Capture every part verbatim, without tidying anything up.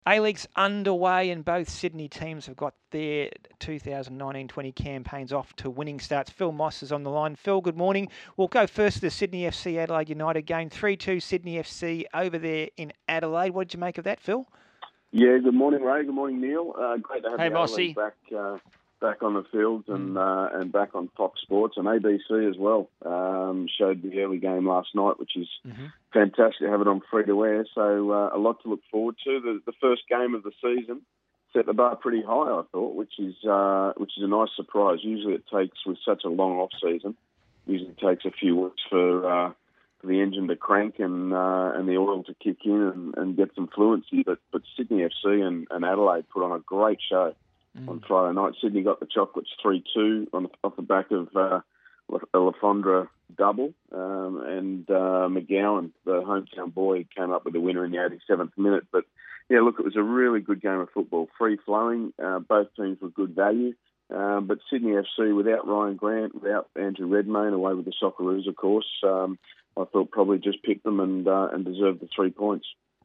A-League's underway and both Sydney teams have got their two thousand nineteen twenty campaigns off to winning starts. Phil Moss is on the line. Phil, good morning. We'll go first to the Sydney F C Adelaide United game. three two Sydney F C over there in Adelaide. What did you make of that, Phil? Yeah, good morning, Ray. Good morning, Neil. Uh, great to have hey, the Mossy. Adelaide back uh, back on the fields and mm. uh, and back on Fox Sports and A B C as well. Um, showed the early game last night, which is mm-hmm. fantastic to have it on free to air. So uh, a lot to look forward to. The, the first game of the season set the bar pretty high, I thought, which is uh, which is a nice surprise. Usually it takes, with such a long off season, usually takes a few weeks for uh, for the engine to crank and uh, and the oil to kick in and, and get some fluency. But but Sydney F C and, and Adelaide put on a great show mm. on Friday night. Sydney got the chocolates three two on the, off the back of uh, a Lafondra double, um, and uh, McGowan, the hometown boy, came up with the winner in the eighty-seventh minute. But yeah, look, it was a really good game of football, free flowing. Uh, both teams were good value. Um, but Sydney F C, without Ryan Grant, without Andrew Redmayne, away with the Socceroos, of course, um, I thought probably just picked them and uh, and deserved the three points.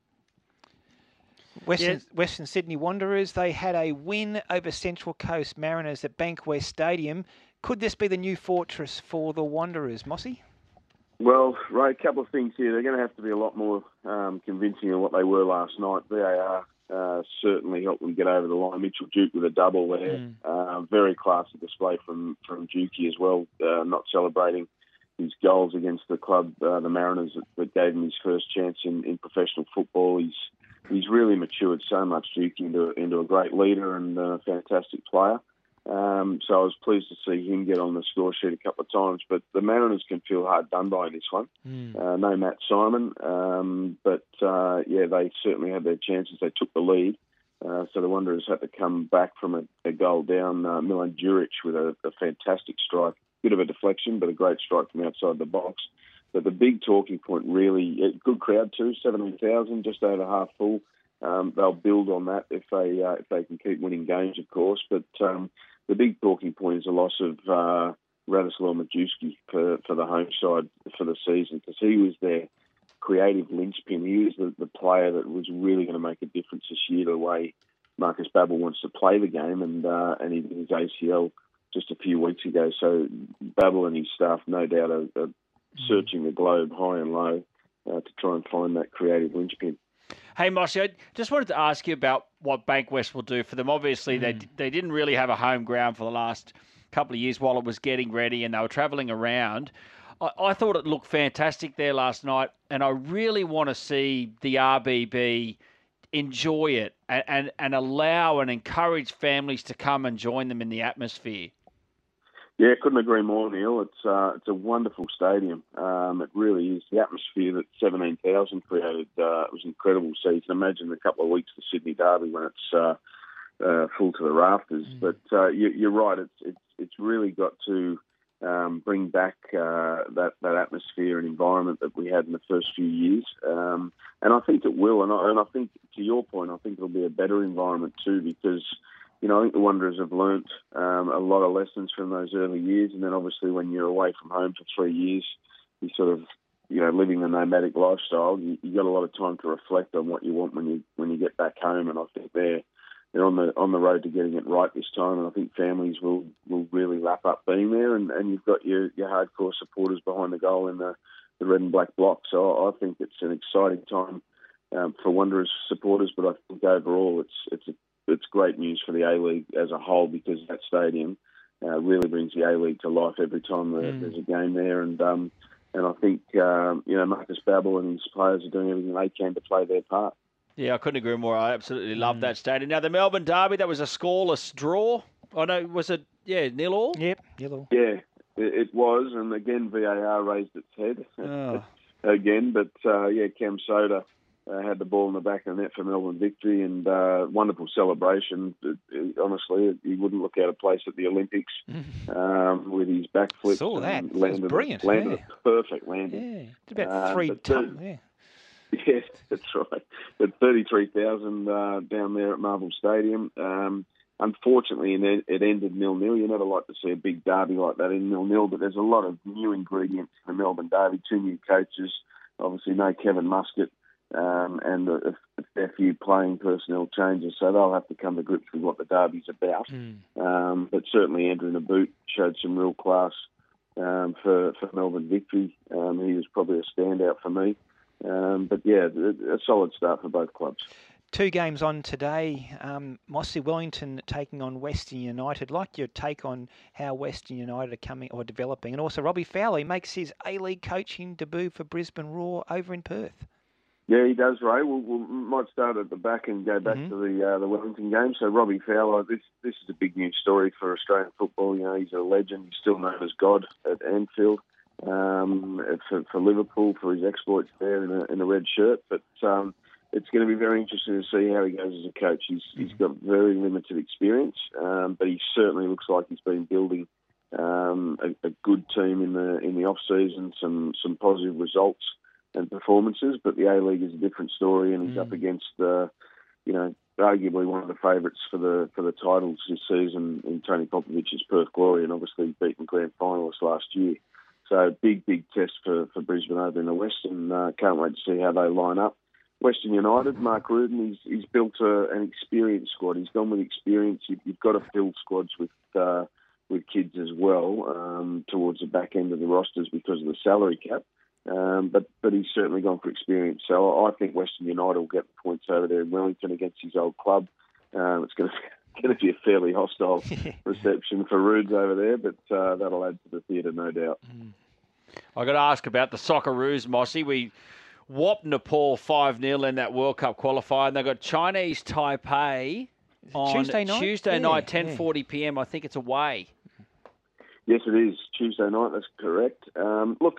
Western, yeah. Western Sydney Wanderers, they had a win over Central Coast Mariners at Bankwest Stadium. Could this be the new fortress for the Wanderers, Mossy? Well, Ray, a couple of things here. They're going to have to be a lot more um, convincing than what they were last night. V A R uh, certainly helped them get over the line. Mitchell Duke with a double there. Mm. Uh, very classy display from, from Dukey as well, uh, not celebrating his goals against the club, uh, the Mariners, that, that gave him his first chance in, in professional football. He's he's really matured so much, Dukey, into, into a great leader and a fantastic player. Um, so I was pleased to see him get on the score sheet a couple of times. But the Mariners can feel hard done by in this one. Mm. Uh, no Matt Simon, um, but uh, yeah, they certainly had their chances. They took the lead. Uh, so the Wanderers had to come back from a, a goal down. Uh, Milan Djuric with a, a fantastic strike. Bit of a deflection, but a great strike from outside the box. But the big talking point really, good crowd too, seventeen thousand, just over half full. Um, they'll build on that if they uh, if they can keep winning games, of course. But um, the big talking point is the loss of uh, Radoslaw Majewski for, for the home side for the season, because he was their creative linchpin. He was the, the player that was really going to make a difference this year, the way Marcus Babbel wants to play the game, and uh, and he did his A C L just a few weeks ago. So Babbel and his staff, no doubt, are, are searching the globe high and low uh, to try and find that creative linchpin. Hey, Mossy, I just wanted to ask you about what Bankwest will do for them. Obviously, mm. they they didn't really have a home ground for the last couple of years while it was getting ready and they were travelling around. I, I thought it looked fantastic there last night, and I really want to see the R B B enjoy it and, and, and allow and encourage families to come and join them in the atmosphere. Yeah, couldn't agree more, Neil. It's uh, it's a wonderful stadium. Um, it really is. The atmosphere that seventeen thousand created uh, was incredible. So you can imagine a couple of weeks to Sydney Derby when it's uh, uh, full to the rafters. Mm. But uh, you, you're right. It's it's it's really got to um, bring back uh, that that atmosphere and environment that we had in the first few years. Um, and I think it will. And I, and I think, to your point, I think it'll be a better environment too, because you know, I think the Wanderers have learnt um, a lot of lessons from those early years, and then obviously when you're away from home for three years, you sort of, you know, living the nomadic lifestyle. You, you got a lot of time to reflect on what you want when you when you get back home, and I think they're they're on the on the road to getting it right this time, and I think families will, will really lap up being there, and, and you've got your, your hardcore supporters behind the goal in the, the red and black block. So I think it's an exciting time um, for Wanderers supporters, but I think overall it's it's a It's great news for the A-League as a whole, because that stadium uh, really brings the A-League to life every time mm. there's a game there. And um, and I think um, you know Marcus Babbel and his players are doing everything they can to play their part. Yeah, I couldn't agree more. I absolutely love mm. that stadium. Now, the Melbourne Derby, that was a scoreless draw. I know, was it, yeah, nil all? Yep, nil all. Yeah, it, it was. And again, V A R raised its head oh. again. But uh, yeah, Cam Soda Uh, had the ball in the back of the net for Melbourne victory, and uh, wonderful celebration. It, it, honestly, he wouldn't look out of place at the Olympics um, with his backflip. Saw that. Landed, that was brilliant. Landed yeah. a perfect landing. Yeah, did about three uh, ton. Yeah. Yeah, that's right. But thirty-three thousand uh, down there at Marvel Stadium. Um, unfortunately, it ended nil-nil. You never like to see a big derby like that in nil-nil, but there's a lot of new ingredients in the Melbourne Derby. Two new coaches. Obviously, no Kevin Muscat. um, and a, a fair few playing personnel changes, so they'll have to come to grips with what the derby's about. Mm. Um, but certainly Andrew Nabbout showed some real class um, for, for Melbourne victory. Um, he was probably a standout for me. Um, but yeah, a solid start for both clubs. Two games on today. Um, Mossy Wellington taking on Western United. Like your take on how Western United are coming or developing, and also Robbie Fowler makes his A-League coaching debut for Brisbane Roar over in Perth. Yeah, he does, Ray. We'll, we might start at the back and go back mm-hmm. to the uh, the Wellington game. So Robbie Fowler, this this is a big news story for Australian football. You know, he's a legend. He's still known as God at Anfield um, for, for Liverpool for his exploits there in a, in a red shirt. But um, it's going to be very interesting to see how he goes as a coach. He's mm-hmm. he's got very limited experience, um, but he certainly looks like he's been building um, a, a good team in the in the off season. Some some positive results and performances, but the A-League is a different story, and he's mm. up against, uh, you know, arguably one of the favourites for the for the titles this season in Tony Popovich's Perth Glory, and obviously beaten grand finalists last year. So big, big test for, for Brisbane over in the West, and uh, can't wait to see how they line up. Western United, Mark Rudin, he's, he's built a, an experienced squad. He's gone with experience. You, you've got to fill squads with uh, with kids as well um, towards the back end of the rosters because of the salary cap. Um, but but he's certainly gone for experience. So I think Western United will get the points over there in Wellington against his old club. Um, it's going to going to be a fairly hostile reception for Rudes over there, but uh, that'll add to the theatre, no doubt. Mm. I got to ask about the Socceroos, Mossy. We whopped Nepal five nil in that World Cup qualifier, and they got Chinese Taipei on Tuesday night, Tuesday yeah, night, ten yeah. forty p.m. I think it's away. Yes, it is Tuesday night. That's correct. Um, look.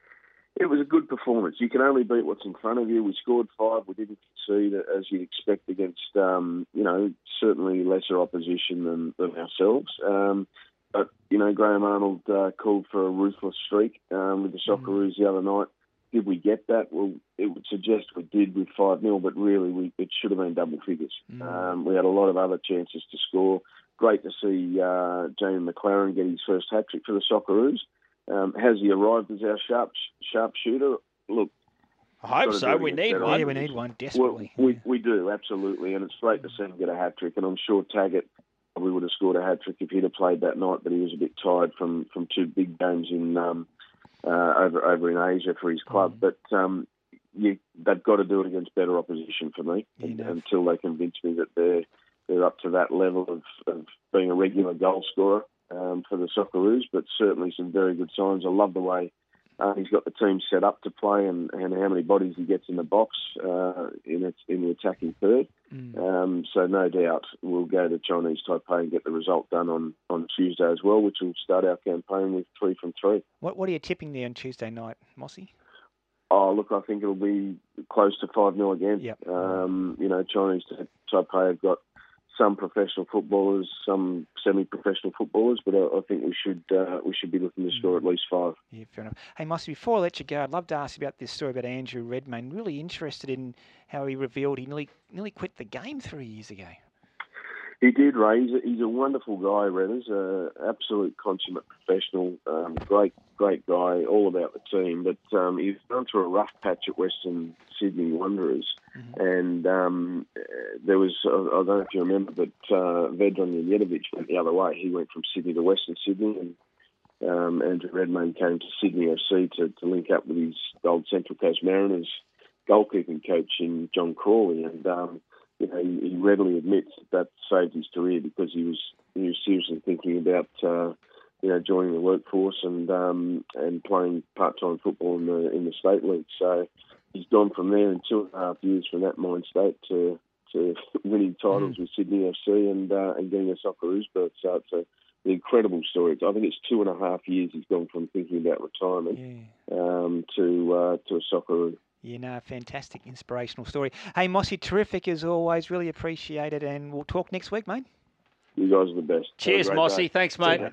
It was a good performance. You can only beat what's in front of you. We scored five. We didn't concede as you'd expect against, um, you know, certainly lesser opposition than, than ourselves. Um, but, you know, Graham Arnold uh, called for a ruthless streak um, with the Socceroos the other night. Did we get that? Well, it would suggest we did with five nil, but really we, it should have been double figures. Mm. Um, we had a lot of other chances to score. Great to see uh, Jamie McLaren get his first hat-trick for the Socceroos. Um, has he arrived as our sharp sharpshooter? Look, I hope so. We need one. Yeah, we need one desperately. Well, we we do absolutely, and it's great to see him get a hat trick. And I'm sure Taggart probably would have scored a hat trick if he'd have played that night, but he was a bit tired from, from two big games in um, uh, over over in Asia for his club. Mm. But um, you, they've got to do it against better opposition for me yeah, and, until they convince me that they're they're up to that level of, of being a regular goal scorer. Um, for the Socceroos, but certainly some very good signs. I love the way uh, he's got the team set up to play and, and how many bodies he gets in the box uh, in, its, in the attacking third. Mm. Um, so no doubt we'll go to Chinese Taipei and get the result done on, on Tuesday as well, which will start our campaign with three from three. What What are you tipping there on Tuesday night, Mossy? Oh, look, I think it'll be close to five nil again. Yep. Um, you know, Chinese Taipei have got some professional footballers, some semi-professional footballers, but I, I think we should uh, we should be looking to score at least five. Yeah, fair enough. Hey, Mossy, before I let you go, I'd love to ask you about this story about Andrew Redmayne. Really interested in how he revealed he nearly nearly quit the game three years ago. He did, Ray. He's a, he's a wonderful guy, Redders, an absolute consummate professional, um, great, great guy, all about the team. But um, he's gone through a rough patch at Western Sydney Wanderers. Mm-hmm. And um, there was, I don't know if you remember, but uh, Vedran Janjetovic went the other way. He went from Sydney to Western Sydney, and um, Andrew Redmayne came to Sydney F C to, to link up with his old Central Coast Mariners goalkeeping coach in John Crawley. And um, you know, he, he readily admits that, that saved his career because he was he was seriously thinking about uh, you know joining the workforce and um, and playing part-time football in the in the state league. So he's gone from there in two and a half years from that mind state to to winning titles mm. with Sydney F C and uh, and getting a Socceroos berth. So it's a, an incredible story. I think it's two and a half years he's gone from thinking about retirement yeah. um, to uh, to a Socceroo. Yeah, no, fantastic, inspirational story. Hey, Mossy, terrific as always. Really appreciate it, and we'll talk next week, mate. You guys are the best. Cheers, Mossy. Day. Thanks, mate.